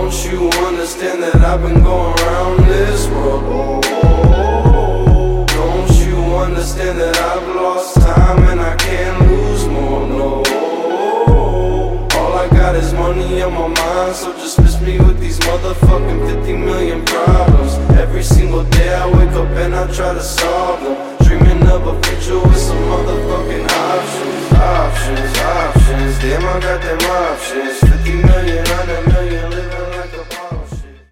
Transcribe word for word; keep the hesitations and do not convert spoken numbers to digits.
Don't you understand that I've been going around this world? Oh, oh, oh. Don't you understand that I've lost time and I can't lose more? No. All I got is money on my mind, so just miss me with these motherfucking fifty million problems. Every single day I wake up and I try to solve them, dreaming of a future with some motherfucking options. Options, options, damn I got them options.